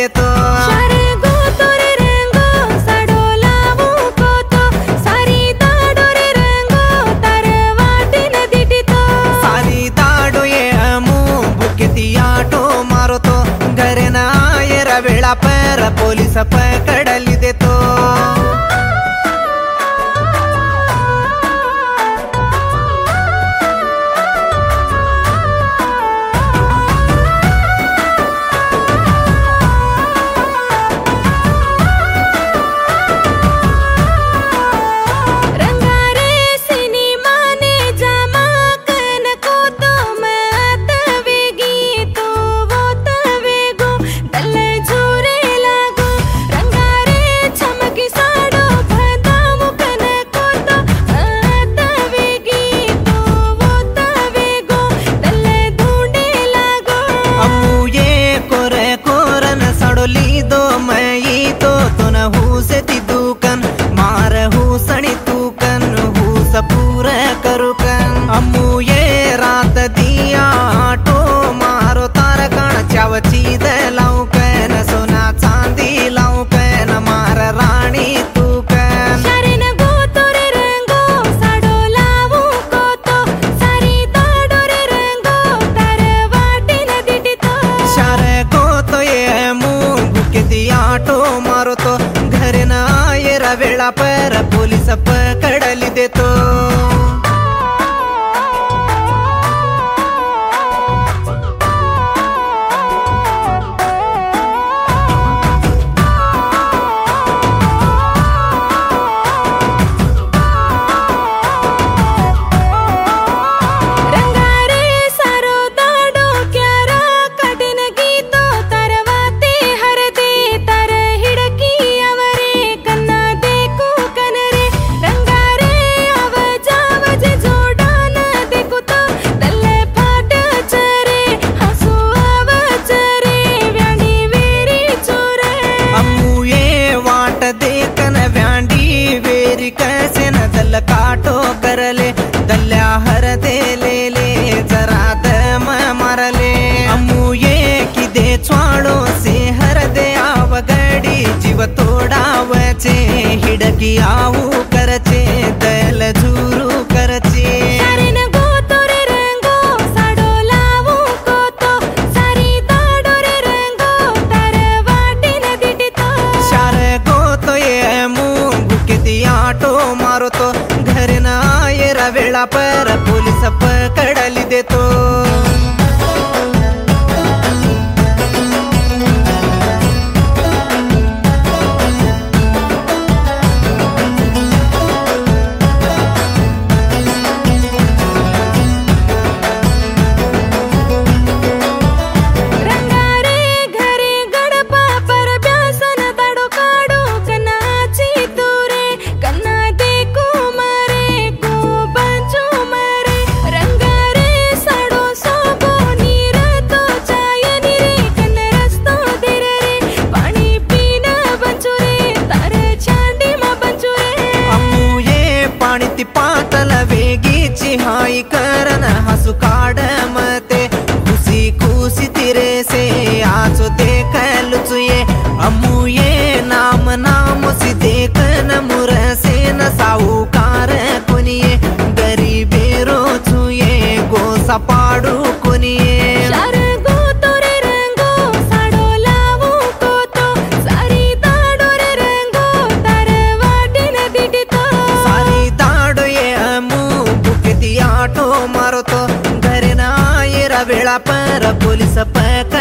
देतो। सारी दाडो ये अमू बुकेती आटो मारो तो घरे ना येरा वेळा पर पोलीस पकडली देतो। लीदो मैं तो तुन से ती दुकन मार सणी तूकन पूरा करुकन। अम्मू ये रात दिया आटो मारो तार कण चावची दे लाऊ कन सोना चांदी लाऊ कन मार राणी तूकन। आटो मारो तो घरे ना येरा वेळा पर पोलीस पकडली देतो। कैसे न दल काटो करले दल्या हर दे ले जरा दम मरले। अम्मू ये कि दे छाड़ो से हर दे आव गड़ी जीव तोड़ावचे हिडकी आऊ करचे दल झूरू करचे। आटो मारो तो घरे ना येरा वेळा पर पोलीस पकडली देतो। पातल वेगीची हाई करन हसु काड मते खुशी खुशी तिरे से आचो देख लुचुये। अम्मू ये नाम नाम सी देखन मुरसे न साहूकार कुनिये गरीबे रो छुए गोसा पाडू कुनिये। आटो मारो तो घरे ना येरा वेळा पर पोलीस पकडली